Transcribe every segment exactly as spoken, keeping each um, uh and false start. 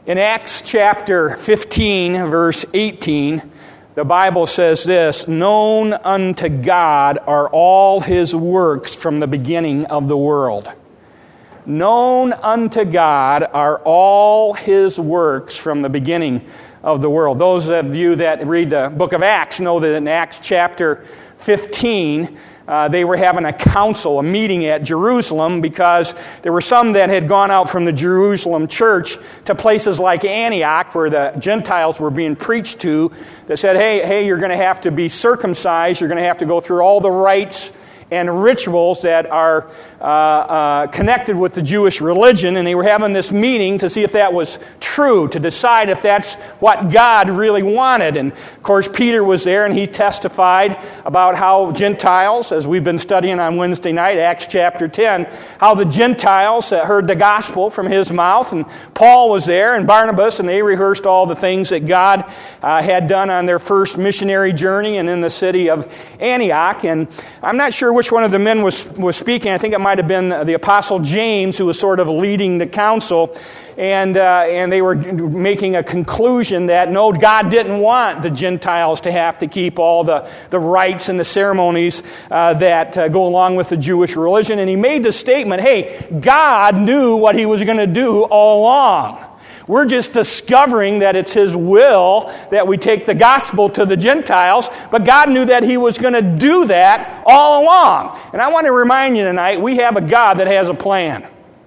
In Acts chapter fifteen, verse eighteen, the Bible says this, "Known unto God are all His works from the beginning of the world." Known unto God are all His works from the beginning of the world. Those of you that read the book of Acts know that in Acts chapter fifteen, uh, they were having a council, a meeting at Jerusalem, because there were some that had gone out from the Jerusalem church to places like Antioch, where the Gentiles were being preached to, that said, hey, hey, you're going to have to be circumcised, you're going to have to go through all the rites and rituals that are uh, uh, connected with the Jewish religion, and they were having this meeting to see if that was true, to decide if that's what God really wanted. And of course, Peter was there, and he testified about how Gentiles, as we've been studying on Wednesday night, Acts chapter ten, how the Gentiles heard the gospel from his mouth, and Paul was there, and Barnabas, and they rehearsed all the things that God uh, had done on their first missionary journey and in the city of Antioch. And I'm not sure which one of the men was, was speaking. I think it might have been the Apostle James, who was sort of leading the council. And uh, and they were making a conclusion that, no, God didn't want the Gentiles to have to keep all the, the rites and the ceremonies uh, that uh, go along with the Jewish religion. And he made the statement, hey, God knew what He was going to do all along. We're just discovering that it's His will that we take the gospel to the Gentiles, but God knew that He was going to do that all along. And I want to remind you tonight, we have a God that has a plan.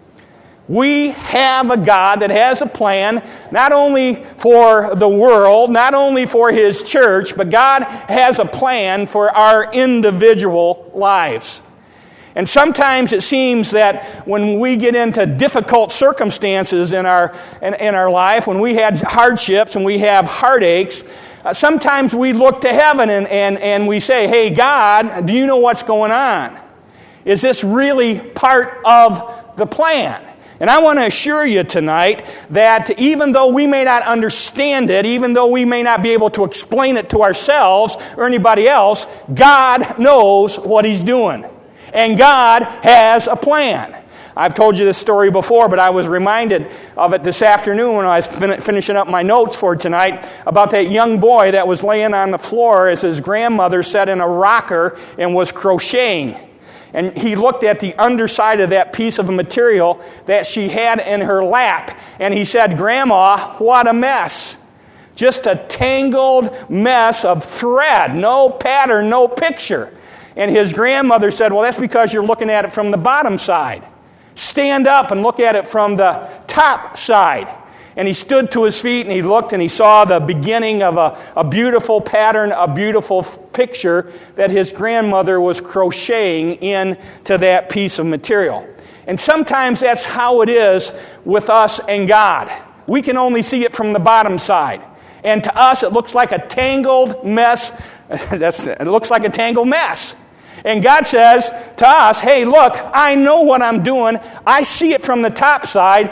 We have a God that has a plan, not only for the world, not only for His church, but God has a plan for our individual lives. And sometimes it seems that when we get into difficult circumstances in our in, in our life, when we have hardships and we have heartaches, uh, sometimes we look to heaven and, and, and we say, hey, God, do you know what's going on? Is this really part of the plan? And I want to assure you tonight that even though we may not understand it, even though we may not be able to explain it to ourselves or anybody else, God knows what He's doing. And God has a plan. I've told you this story before, but I was reminded of it this afternoon when I was fin- finishing up my notes for tonight about that young boy that was laying on the floor as his grandmother sat in a rocker and was crocheting. And he looked at the underside of that piece of material that she had in her lap, and he said, "Grandma, what a mess. Just a tangled mess of thread, no pattern, no picture." And his grandmother said, "Well, that's because you're looking at it from the bottom side. Stand up and look at it from the top side." And he stood to his feet and he looked and he saw the beginning of a, a beautiful pattern, a beautiful picture that his grandmother was crocheting into that piece of material. And sometimes that's how it is with us and God. We can only see it from the bottom side. And to us, it looks like a tangled mess. That's, it looks like a tangled mess. And God says to us, hey, look, I know what I'm doing. I see it from the top side.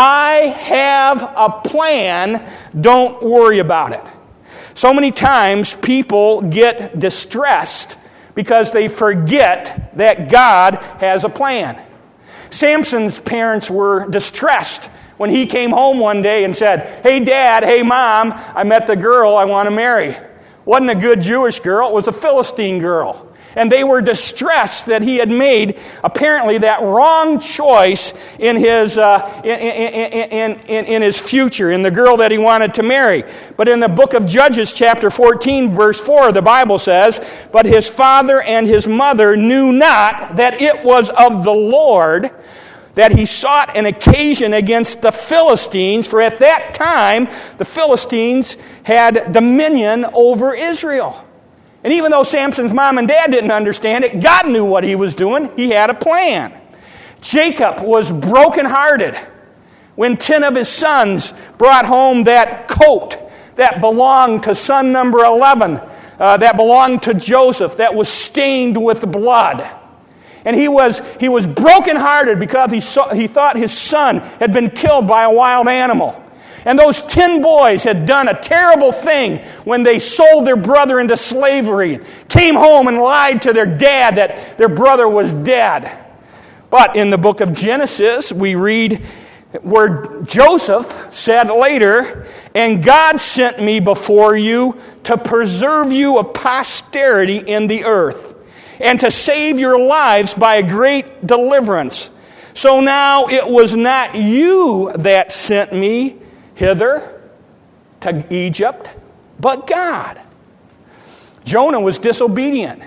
I have a plan. Don't worry about it. So many times people get distressed because they forget that God has a plan. Samson's parents were distressed when he came home one day and said, hey, Dad, hey, Mom, I met the girl I want to marry. Wasn't a good Jewish girl, it was a Philistine girl. And they were distressed that he had made, apparently, that wrong choice in his uh, in, in, in, in his future, in the girl that he wanted to marry. But in the book of Judges, chapter fourteen, verse four, the Bible says, "But his father and his mother knew not that it was of the Lord that he sought an occasion against the Philistines, for at that time the Philistines had dominion over Israel." And even though Samson's mom and dad didn't understand it, God knew what He was doing. He had a plan. Jacob was brokenhearted when ten of his sons brought home that coat that belonged to son number eleven, uh, that belonged to Joseph, that was stained with blood. And he was he was brokenhearted because he saw, he thought his son had been killed by a wild animal. And those ten boys had done a terrible thing when they sold their brother into slavery, came home and lied to their dad that their brother was dead. But in the book of Genesis, we read where Joseph said later, "And God sent me before you to preserve you a posterity in the earth, and to save your lives by a great deliverance. So now it was not you that sent me hither to Egypt, but God." Jonah was disobedient.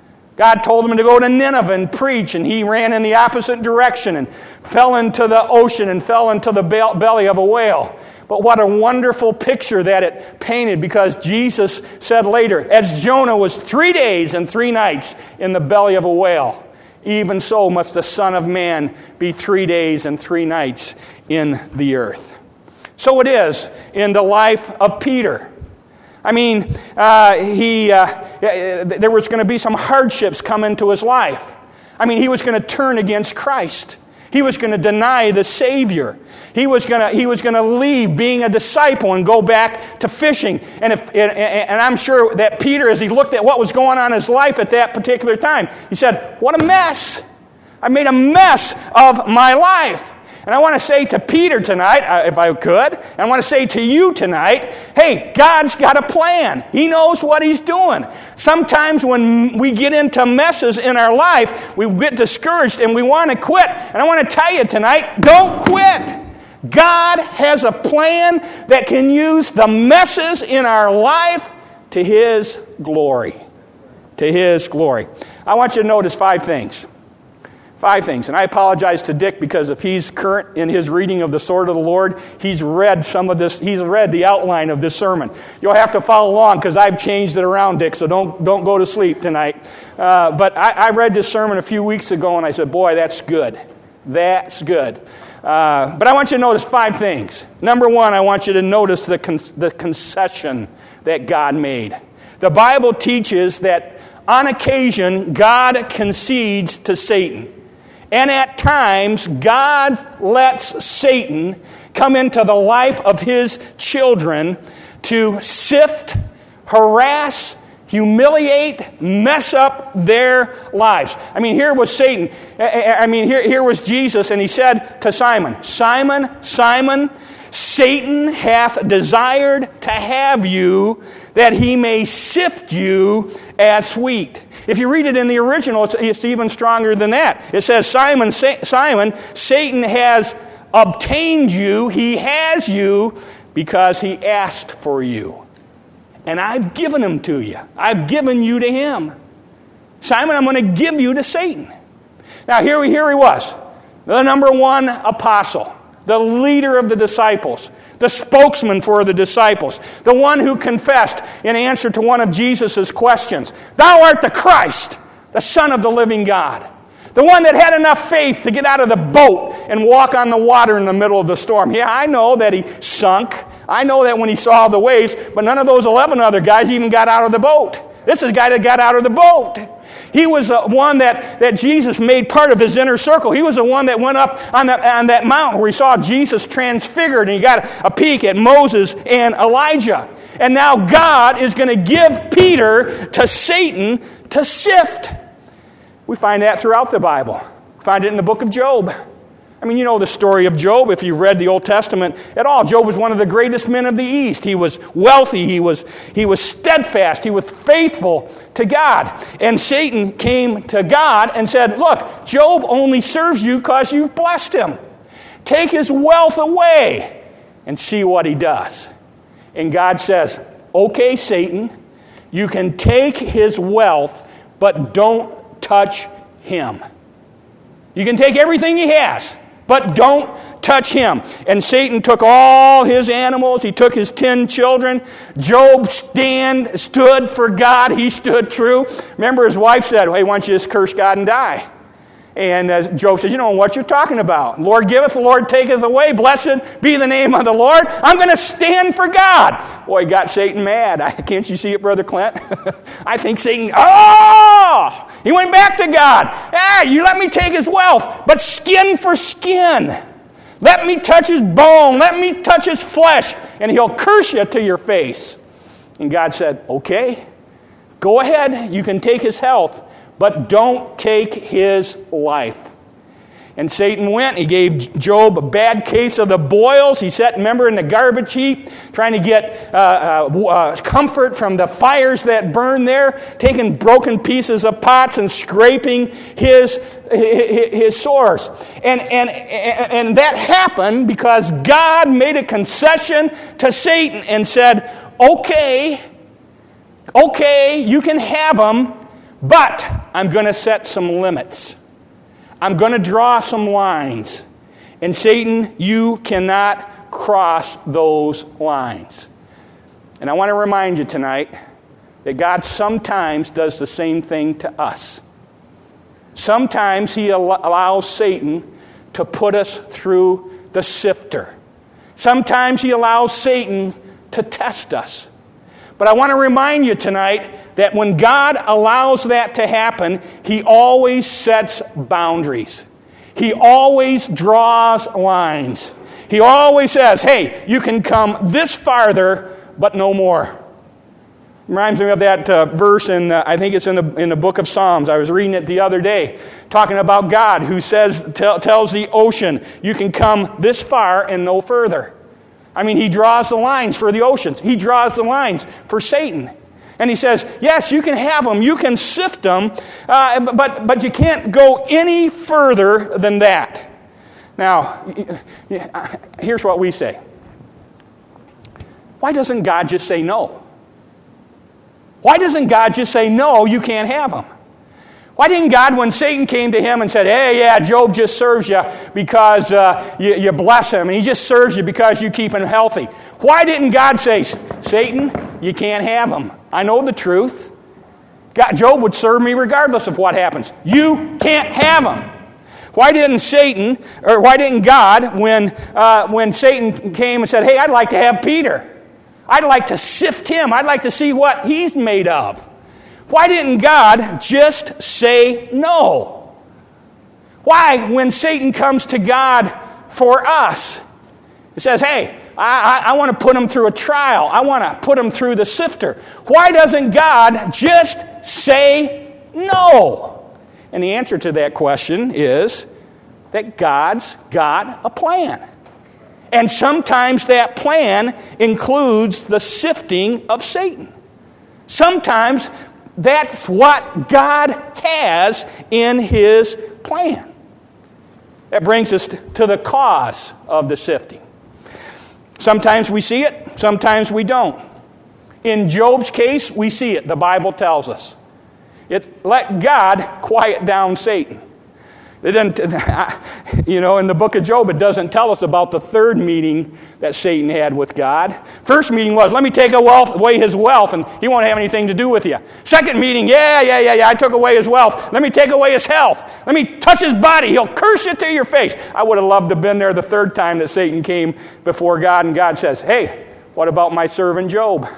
God told him to go to Nineveh and preach, and he ran in the opposite direction and fell into the ocean and fell into the belly of a whale. But what a wonderful picture that it painted, because Jesus said later, as Jonah was three days and three nights in the belly of a whale, even so must the Son of Man be three days and three nights in the earth. So it is in the life of Peter. I mean, uh, he uh, there was going to be some hardships come into his life. I mean, he was going to turn against Christ. He was going to deny the Savior. He was going to he was going to leave being a disciple and go back to fishing. And if and, and I'm sure that Peter, as he looked at what was going on in his life at that particular time, he said, "What a mess! I made a mess of my life." And I want to say to Peter tonight, if I could, I want to say to you tonight, hey, God's got a plan. He knows what He's doing. Sometimes when we get into messes in our life, we get discouraged and we want to quit. And I want to tell you tonight, don't quit. God has a plan that can use the messes in our life to His glory. To His glory. I want you to notice five things. Five things. And I apologize to Dick, because if he's current in his reading of the Sword of the Lord, he's read some of this, he's read the outline of this sermon. You'll have to follow along, because I've changed it around, Dick, so don't don't go to sleep tonight. Uh, but I, I read this sermon a few weeks ago, and I said, boy, that's good. That's good. Uh, but I want you to notice five things. Number one, I want you to notice the con- the concession that God made. The Bible teaches that on occasion, God concedes to Satan. And at times, God lets Satan come into the life of His children to sift, harass, humiliate, mess up their lives. I mean, here was Satan. I mean, here, here was Jesus, and He said to Simon, "Simon, Simon, Satan hath desired to have you, that he may sift you as wheat." If you read it in the original, it's, it's even stronger than that. It says, Simon, Sa- Simon, Satan has obtained you, he has you, because he asked for you. And I've given him to you. I've given you to him. Simon, I'm going to give you to Satan. Now, here, here he was, the number one apostle, the leader of the disciples, the spokesman for the disciples, the one who confessed in answer to one of Jesus' questions, "Thou art the Christ, the Son of the living God." The one that had enough faith to get out of the boat and walk on the water in the middle of the storm. Yeah, I know that he sunk. I know that when he saw the waves, but none of those eleven other guys even got out of the boat. This is a guy that got out of the boat. He was the one that, that Jesus made part of his inner circle. He was the one that went up on, the, on that mountain where he saw Jesus transfigured, and he got a peek at Moses and Elijah. And now God is going to give Peter to Satan to sift. We find that throughout the Bible. We find it in the book of Job. I mean, you know the story of Job if you've read the Old Testament at all. Job was one of the greatest men of the East. He was wealthy. He was, he was steadfast. He was faithful to God. And Satan came to God and said, "Look, Job only serves you because you've blessed him. Take his wealth away and see what he does." And God says, "Okay, Satan, you can take his wealth, but don't touch him. You can take everything he has, but don't touch him." And Satan took all his animals. He took his ten children. Job stand, stood for God. He stood true. Remember, his wife said, "Hey, why don't you just curse God and die?" And uh, Job said, "You know what you're talking about. Lord giveth, the Lord taketh away. Blessed be the name of the Lord. I'm going to stand for God." Boy, got Satan mad. Can't you see it, Brother Clint? I think Satan, oh! He went back to God. "Ah, you let me take his wealth, but skin for skin. Let me touch his bone. Let me touch his flesh, and he'll curse you to your face." And God said, "Okay, go ahead. You can take his health, but don't take his life." And Satan went. He gave Job a bad case of the boils. He sat, remember, in the garbage heap, trying to get uh, uh, uh, comfort from the fires that burned there, taking broken pieces of pots and scraping his his, his sores. And, and, and that happened because God made a concession to Satan and said, okay, okay, you can have them, but I'm going to set some limits. I'm going to draw some lines. And Satan, you cannot cross those lines. And I want to remind you tonight that God sometimes does the same thing to us. Sometimes he al- allows Satan to put us through the sifter. Sometimes he allows Satan to test us. But I want to remind you tonight that when God allows that to happen, he always sets boundaries. He always draws lines. He always says, hey, you can come this farther, but no more. Reminds me of that uh, verse in, uh, I think it's in the in the book of Psalms. I was reading it the other day, talking about God who says, tell, tells the ocean, you can come this far and no further. I mean, he draws the lines for the oceans. He draws the lines for Satan. And he says, yes, you can have them. You can sift them. Uh, but, but you can't go any further than that. Now, here's what we say. Why doesn't God just say no? Why doesn't God just say, no, you can't have them? Why didn't God, when Satan came to him and said, hey, yeah, Job just serves you because uh, you, you bless him, and he just serves you because you keep him healthy? Why didn't God say, Satan, you can't have him? I know the truth. God, Job would serve me regardless of what happens. You can't have him. Why didn't Satan, or why didn't God, when uh, when Satan came and said, hey, I'd like to have Peter. I'd like to sift him. I'd like to see what he's made of. Why didn't God just say no? Why, when Satan comes to God for us, he says, hey, I, I, I want to put him through a trial. I want to put him through the sifter. Why doesn't God just say no? And the answer to that question is that God's got a plan. And sometimes that plan includes the sifting of Satan. Sometimes that's what God has in his plan. That brings us to the cause of the sifting. Sometimes we see it, sometimes we don't. In Job's case, we see it. The Bible tells us. It let God quiet down Satan. It didn't, you know, in the book of Job, it doesn't tell us about the third meeting that Satan had with God. First meeting was, let me take away his wealth, and he won't have anything to do with you. Second meeting, yeah, yeah, yeah, yeah, I took away his wealth. Let me take away his health. Let me touch his body. He'll curse you to your face. I would have loved to have been there the third time that Satan came before God, and God says, hey, what about my servant Job?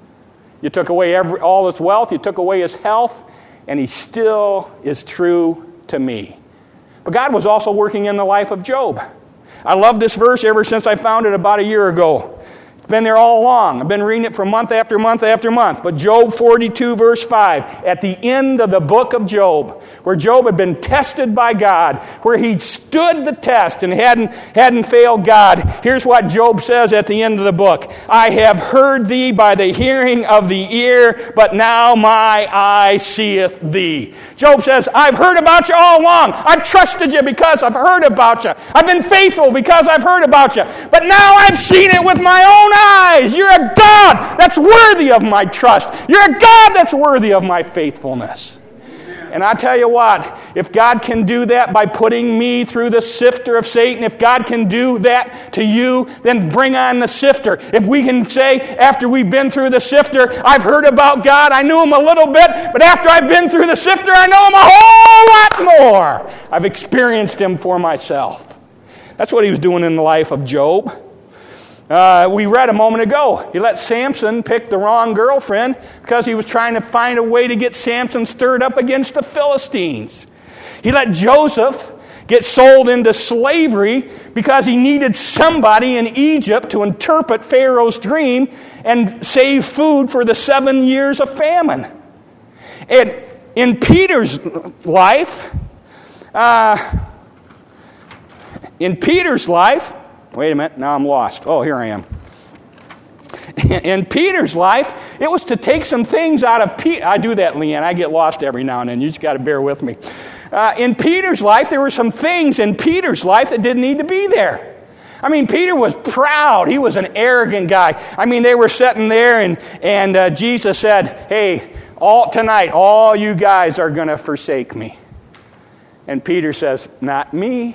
You took away every, all his wealth, you took away his health, and he still is true to me. But God was also working in the life of Job. I love this verse ever since I found it about a year ago. It's been there all along. I've been reading it for month after month after month. But Job forty-two, verse five, at the end of the book of Job, where Job had been tested by God, where he'd stood the test and hadn't, hadn't failed God, here's what Job says at the end of the book. I have heard thee by the hearing of the ear, but now my eye seeth thee. Job says, I've heard about you all along. I've trusted you because I've heard about you. I've been faithful because I've heard about you. But now I've seen it with my own eyes. You're a God that's worthy of my trust. You're a God that's worthy of my faithfulness. And I tell you what, if God can do that by putting me through the sifter of Satan, if God can do that to you, then bring on the sifter. If we can say, after we've been through the sifter, I've heard about God, I knew him a little bit, but after I've been through the sifter, I know him a whole lot more. I've experienced him for myself. That's what he was doing in the life of Job. Uh, we read a moment ago, he let Samson pick the wrong girlfriend because he was trying to find a way to get Samson stirred up against the Philistines. He let Joseph get sold into slavery because he needed somebody in Egypt to interpret Pharaoh's dream and save food for the seven years of famine. And in Peter's life, uh, in Peter's life, wait a minute, now I'm lost. Oh, here I am. In Peter's life, it was to take some things out of Peter. I do that, Leanne. I get lost every now and then. You just got to bear with me. Uh, in Peter's life, there were some things in Peter's life that didn't need to be there. I mean, Peter was proud. He was an arrogant guy. I mean, they were sitting there, and and uh, Jesus said, "Hey, all tonight, all you guys are going to forsake me." And Peter says, "Not me.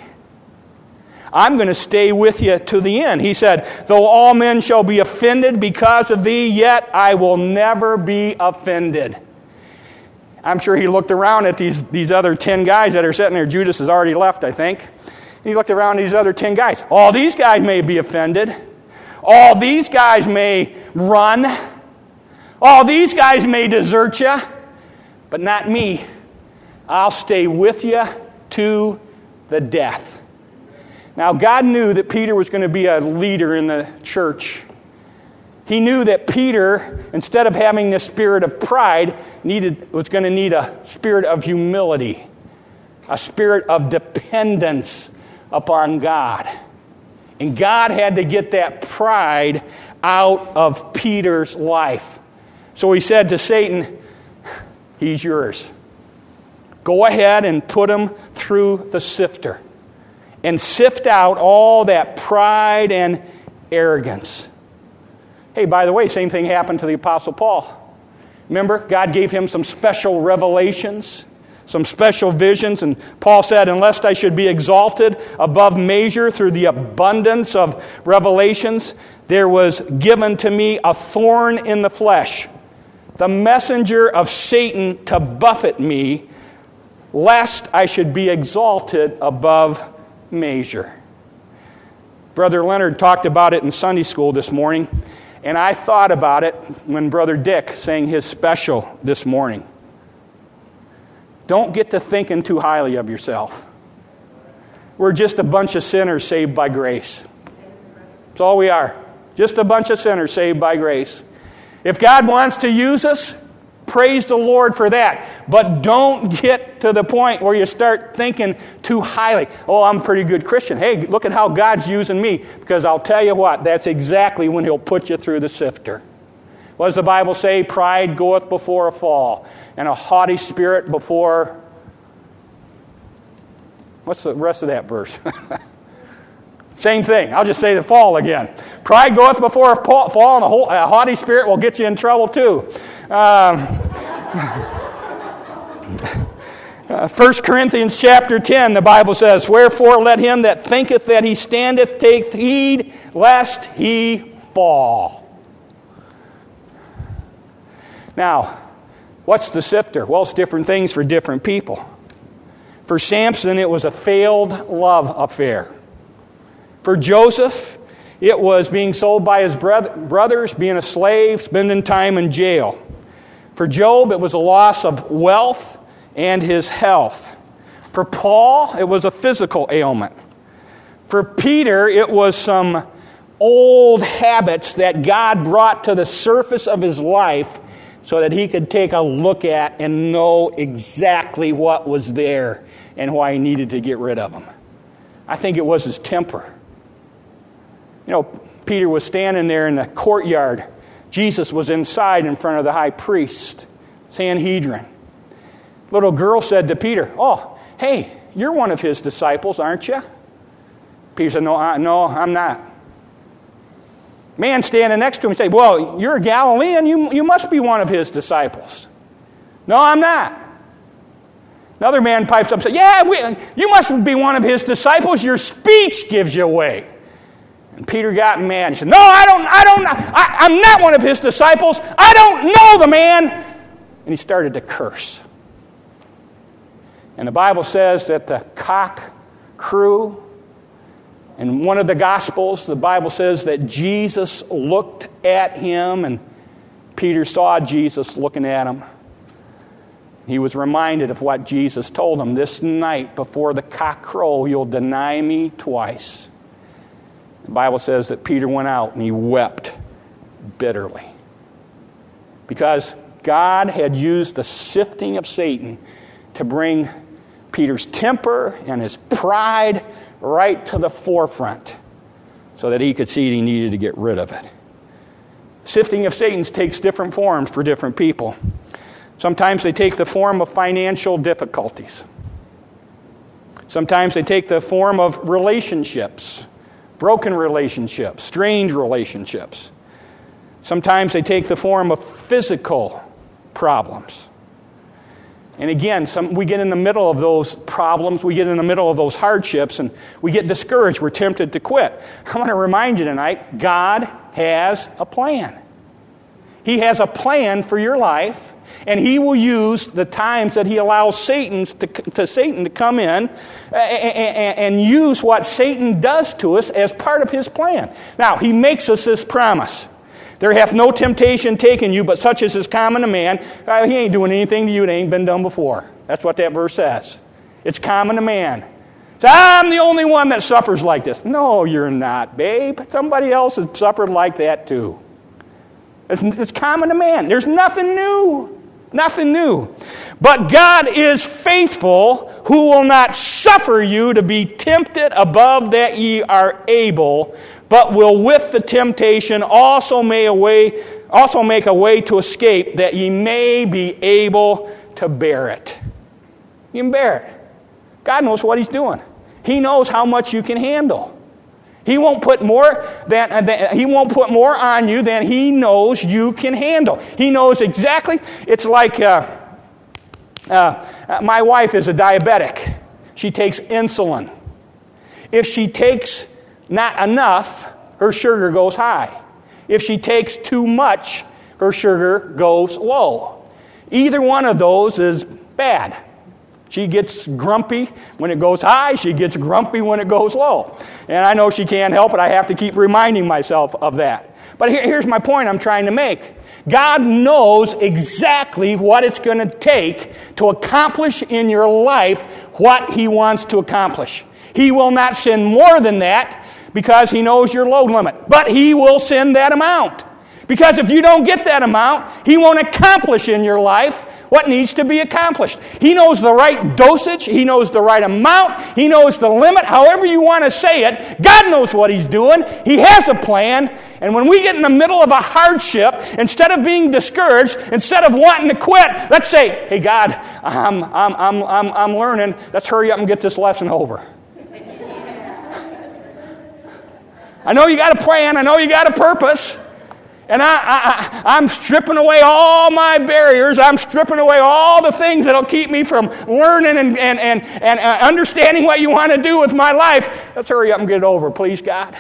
I'm going to stay with you to the end." He said, "Though all men shall be offended because of thee, yet I will never be offended." I'm sure he looked around at these, these other ten guys that are sitting there. Judas has already left, I think. He looked around at these other ten guys. All these guys may be offended. All these guys may run. All these guys may desert you. But not me. I'll stay with you to the death. Now, God knew that Peter was going to be a leader in the church. He knew that Peter, instead of having the spirit of pride, needed was going to need a spirit of humility, a spirit of dependence upon God. And God had to get that pride out of Peter's life. So he said to Satan, "He's yours. Go ahead and put him through the sifter and sift out all that pride and arrogance." Hey, by the way, same thing happened to the Apostle Paul. Remember, God gave him some special revelations, some special visions, and Paul said, "Unless I should be exalted above measure through the abundance of revelations, there was given to me a thorn in the flesh, the messenger of Satan to buffet me, lest I should be exalted above measure." Brother Leonard talked about it in Sunday school this morning, and I thought about it when Brother Dick sang his special this morning. Don't get to thinking too highly of yourself. We're just a bunch of sinners saved by grace. That's all we are. Just a bunch of sinners saved by grace. If God wants to use us, praise the Lord for that. But don't get to the point where you start thinking too highly. "Oh, I'm a pretty good Christian. Hey, look at how God's using me." Because I'll tell you what, that's exactly when He'll put you through the sifter. What does the Bible say? Pride goeth before a fall, and a haughty spirit before... What's the rest of that verse? Same thing. I'll just say the fall again. Pride goeth before a fall, and a, whole, a haughty spirit will get you in trouble too. Um, uh, First Corinthians chapter ten, the Bible says, "Wherefore let him that thinketh that he standeth take heed, lest he fall." Now, what's the sifter? Well, it's different things for different people. For Samson, it was a failed love affair. For Joseph, it was being sold by his brothers, being a slave, spending time in jail. For Job, it was a loss of wealth and his health. For Paul, it was a physical ailment. For Peter, it was some old habits that God brought to the surface of his life so that he could take a look at and know exactly what was there and why he needed to get rid of them. I think it was his temper. You know, Peter was standing there in the courtyard. Jesus was inside in front of the high priest, Sanhedrin. Little girl said to Peter, "Oh, hey, you're one of his disciples, aren't you?" Peter said, no, I, no, I'm not. Man standing next to him said, "Well, you're a Galilean. You, you must be one of his disciples." "No, I'm not." Another man pipes up and says, "Yeah, we, you must be one of his disciples. Your speech gives you away." And Peter got mad. He said, "No, I don't, I don't, I, I'm not one of his disciples. I don't know the man." And he started to curse. And the Bible says that the cock crew. In one of the Gospels, the Bible says that Jesus looked at him, and Peter saw Jesus looking at him. He was reminded of what Jesus told him, "This night before the cock crow, you'll deny me twice." The Bible says that Peter went out and he wept bitterly. Because God had used the sifting of Satan to bring Peter's temper and his pride right to the forefront so that he could see he needed to get rid of it. Sifting of Satan's takes different forms for different people. Sometimes they take the form of financial difficulties. Sometimes they take the form of relationships, broken relationships, strained relationships. Sometimes they take the form of physical problems. And again, some, we get in the middle of those problems, we get in the middle of those hardships, and we get discouraged, we're tempted to quit. I want to remind you tonight, God has a plan. He has a plan for your life, and He will use the times that He allows Satan to, to Satan to come in and, and, and use what Satan does to us as part of His plan. Now, He makes us this promise. There hath no temptation taken you, but such as is common to man. Uh, he ain't doing anything to you that ain't been done before. That's what that verse says. It's common to man. So I'm the only one that suffers like this. No, you're not, babe. Somebody else has suffered like that too. It's, it's common to man. There's nothing new. Nothing new. But God is faithful, who will not suffer you to be tempted above that ye are able, but will with the temptation also make a way, also make a way to escape, that ye may be able to bear it. You can bear it. God knows what He's doing. He knows how much you can handle. He won't put more than, than He won't put more on you than He knows you can handle. He knows exactly. It's like uh, uh, my wife is a diabetic. She takes insulin. If she takes not enough, her sugar goes high. If she takes too much, her sugar goes low. Either one of those is bad. She gets grumpy when it goes high. She gets grumpy when it goes low. And I know she can't help it. I have to keep reminding myself of that. But here, here's my point I'm trying to make. God knows exactly what it's going to take to accomplish in your life what He wants to accomplish. He will not send more than that because He knows your load limit. But He will send that amount. Because if you don't get that amount, He won't accomplish in your life what needs to be accomplished. He knows the right dosage. He knows the right amount. He knows the limit. However you want to say it, God knows what He's doing. He has a plan. And when we get in the middle of a hardship, instead of being discouraged, instead of wanting to quit, let's say, hey, God, I'm, I'm, I'm, I'm, I'm learning. Let's hurry up and get this lesson over. I know you got a plan. I know you got a purpose. And I, I, I'm stripping away all my barriers. I'm stripping away all the things that'll keep me from learning and, and, and, and understanding what you want to do with my life. Let's hurry up and get it over, please, God.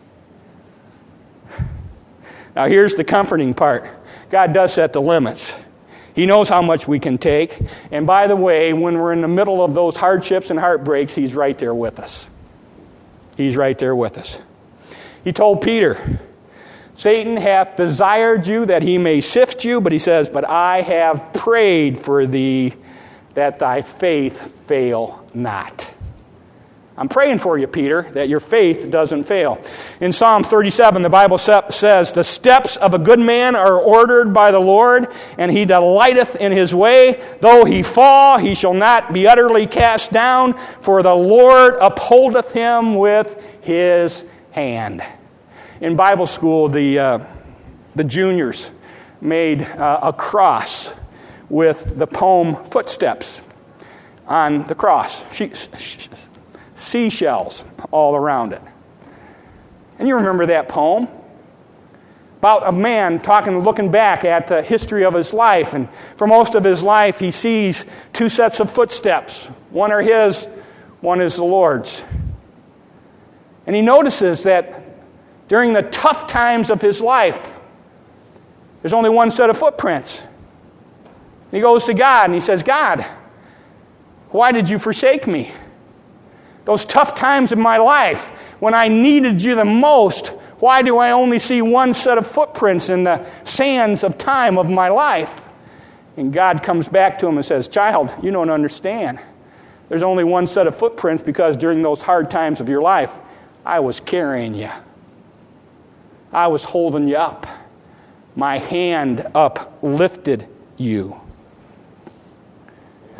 Now, here's the comforting part. God does set the limits. He knows how much we can take. And by the way, when we're in the middle of those hardships and heartbreaks, He's right there with us. He's right there with us. He told Peter, Satan hath desired you that he may sift you, but he says, but I have prayed for thee that thy faith fail not. I'm praying for you, Peter, that your faith doesn't fail. In Psalm thirty-seven, the Bible says, the steps of a good man are ordered by the Lord, and he delighteth in his way. Though he fall, he shall not be utterly cast down, for the Lord upholdeth him with His hand. In Bible school, the uh, the juniors made uh, a cross with the poem Footsteps on the cross. She, she, seashells all around it. And you remember that poem? About a man talking, looking back at the history of his life. And for most of his life, he sees two sets of footsteps. One are his, one is the Lord's. And he notices that during the tough times of his life, there's only one set of footprints. He goes to God and he says, God, why did you forsake me? Those tough times in my life, when I needed you the most, why do I only see one set of footprints in the sands of time of my life? And God comes back to him and says, child, you don't understand. There's only one set of footprints because during those hard times of your life, I was carrying you. I was holding you up. My hand uplifted you.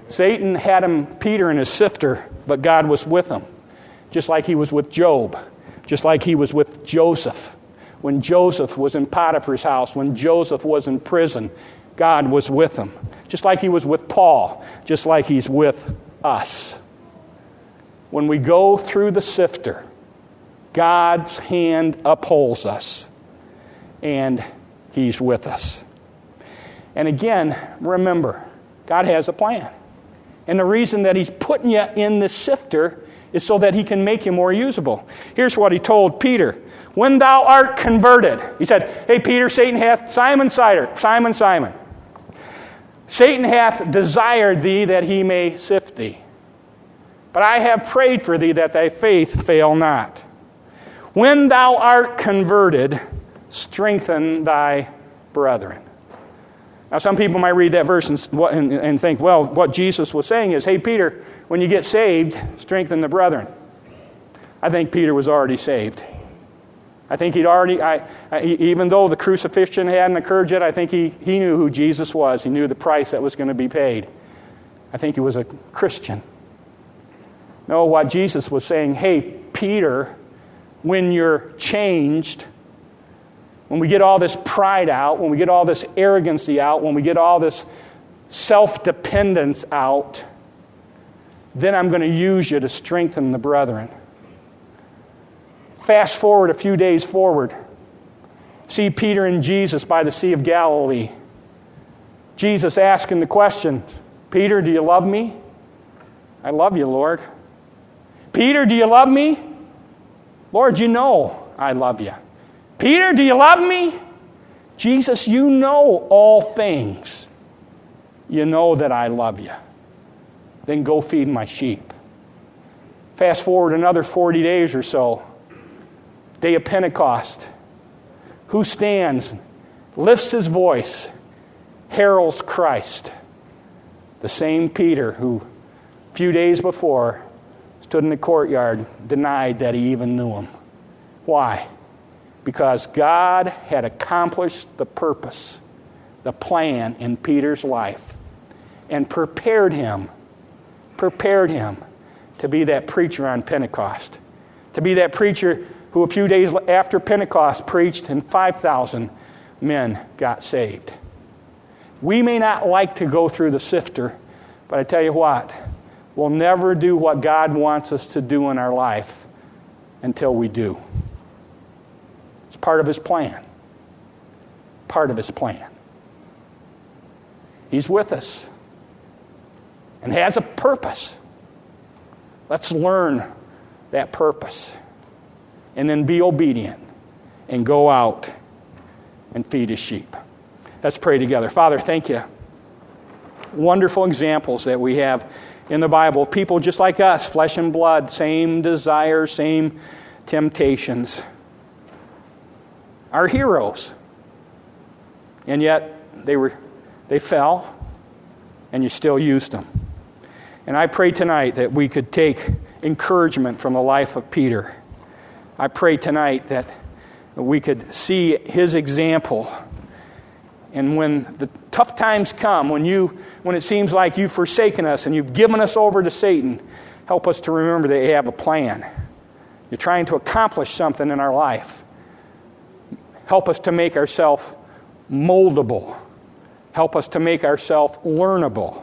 Satan had him, Peter, in his sifter, but God was with him. Just like he was with Job. Just like he was with Joseph. When Joseph was in Potiphar's house, when Joseph was in prison, God was with him. Just like he was with Paul. Just like he's with us. When we go through the sifter, God's hand upholds us. And he's with us. And again, remember, God has a plan. And the reason that he's putting you in the sifter is so that he can make you more usable. Here's what he told Peter. When thou art converted. He said, hey, Peter, Satan hath, Simon, Simon, Simon, Simon. Satan hath desired thee that he may sift thee. But I have prayed for thee that thy faith fail not. When thou art converted, strengthen thy brethren. Now, some people might read that verse and, and, and think, well, what Jesus was saying is, hey, Peter, when you get saved, strengthen the brethren. I think Peter was already saved. I think he'd already, I, I, even though the crucifixion hadn't occurred yet, I think he, he knew who Jesus was. He knew the price that was going to be paid. I think he was a Christian. No, what Jesus was saying, hey, Peter, when you're changed, when we get all this pride out, when we get all this arrogancy out, when we get all this self-dependence out, then I'm going to use you to strengthen the brethren. Fast forward a few days forward. See Peter and Jesus by the Sea of Galilee. Jesus asking the question, Peter, do you love me? I love you, Lord. Peter, do you love me? Lord, you know I love you. Peter, do you love me? Jesus, you know all things. You know that I love you. Then go feed my sheep. Fast forward another forty days or so. Day of Pentecost. Who stands, lifts his voice, heralds Christ? The same Peter who a few days before stood in the courtyard, denied that he even knew him. Why? Because God had accomplished the purpose, the plan in Peter's life, and prepared him, prepared him to be that preacher on Pentecost, to be that preacher who a few days after Pentecost preached and five thousand men got saved. We may not like to go through the sifter, but I tell you what, we'll never do what God wants us to do in our life until we do. It's part of his plan. Part of his plan. He's with us and has a purpose. Let's learn that purpose and then be obedient and go out and feed his sheep. Let's pray together. Father, thank you. Wonderful examples that we have in the Bible. People just like us, flesh and blood, same desires, same temptations. Our heroes. And yet they were they fell and you still used them. And I pray tonight that we could take encouragement from the life of Peter. I pray tonight that we could see his example. And when the tough times come, when you, when it seems like you've forsaken us and you've given us over to Satan, help us to remember that you have a plan. You're trying to accomplish something in our life. Help us to make ourselves moldable. Help us to make ourselves learnable.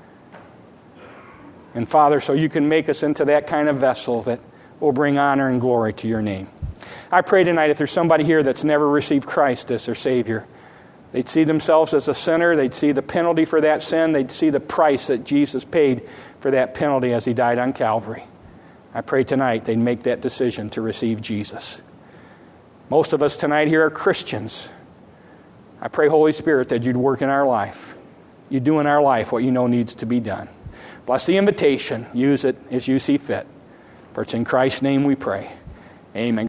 And Father, so you can make us into that kind of vessel that will bring honor and glory to your name. I pray tonight if there's somebody here that's never received Christ as their Savior, they'd see themselves as a sinner, they'd see the penalty for that sin, they'd see the price that Jesus paid for that penalty as he died on Calvary. I pray tonight they'd make that decision to receive Jesus. Most of us tonight here are Christians. I pray, Holy Spirit, that you'd work in our life. You do in our life what you know needs to be done. Bless the invitation. Use it as you see fit. For it's in Christ's name we pray. Amen.